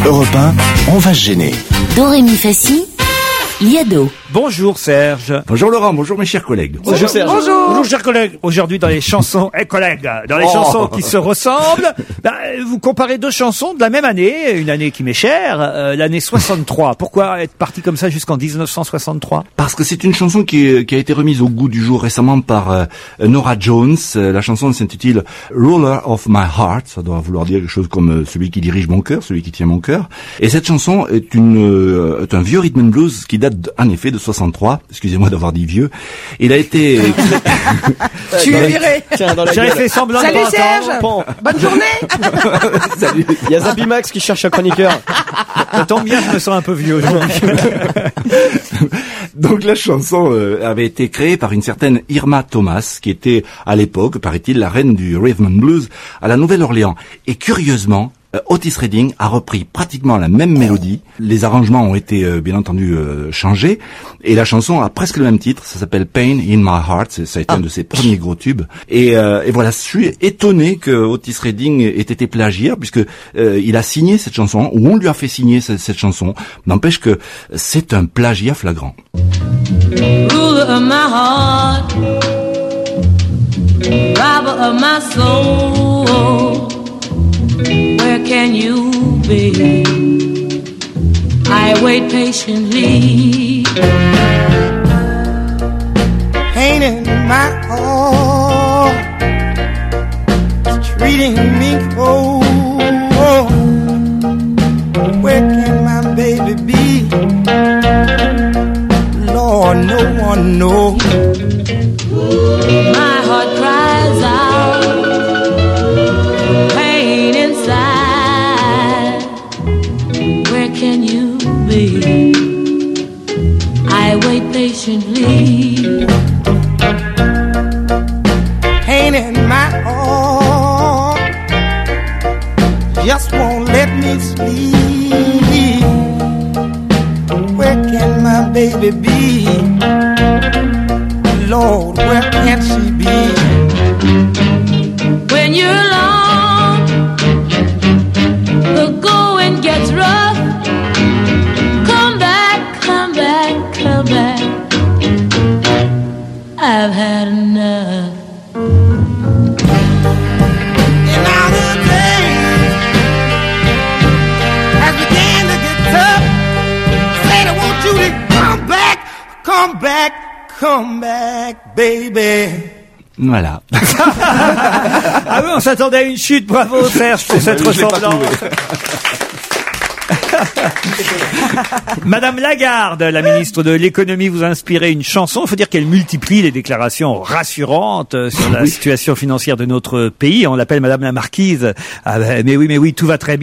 Europe 1, on va se gêner. Do, ré, mi, fa, si, Liado. Bonjour Serge. Bonjour Laurent, bonjour mes chers collègues. Bonjour Serge. Bonjour chers collègues. Aujourd'hui dans les chansons, chansons qui se ressemblent, vous comparez deux chansons de la même année, une année qui m'est chère, l'année 63. Pourquoi être parti comme ça jusqu'en 1963 ? Parce que c'est une chanson qui a été remise au goût du jour récemment par Norah Jones. La chanson s'intitule Ruler of My Heart. Ça doit vouloir dire quelque chose comme celui qui dirige mon cœur, celui qui tient mon cœur. Et cette chanson est un vieux rhythm and blues qui date en effet de 63. Excusez-moi d'avoir dit vieux. Il a été... Tu es viré. J'avais fait semblant de Salut pas Serge. entendre. Bonne journée. Salut. Il y a Zabi Max qui cherche un chroniqueur. Ça tombe bien, je me sens un peu vieux aujourd'hui. Donc la chanson avait été créée par une certaine Irma Thomas, qui était à l'époque, paraît-il, la reine du rhythm and blues à la Nouvelle-Orléans. Et curieusement, Otis Redding a repris pratiquement la même mélodie. Les arrangements ont été bien entendu changés et la chanson a presque le même titre. Ça s'appelle Pain in My Heart. Ça a été un de ses premiers gros tubes. Et voilà, je suis étonné que Otis Redding ait été plagié puisque il a signé cette chanson ou on lui a fait signer cette chanson. N'empêche que c'est un plagiat flagrant. Ruler of my heart, robber of my soul. Where can you be? I wait patiently. Pain in my heart, treating me cold. Where can my baby be? Lord, no one knows. My heart cries out. Can you be? I wait patiently. Pain in my heart just won't let me sleep. Where can my baby be? Lord, where can she be? When you're alone, the going gets rough. I've had enough. And now the days has began to get tough. Said I want you to come back, come back, come back, baby. Voilà. Ah oui, on s'attendait à une chute. Bravo Serge pour cette ressemblance. Madame Lagarde, la ministre de l'économie, vous a inspiré une chanson. Il faut dire qu'elle multiplie les déclarations rassurantes sur la situation financière de notre pays. On l'appelle Madame la Marquise. Ah ben, mais oui, tout va très bien.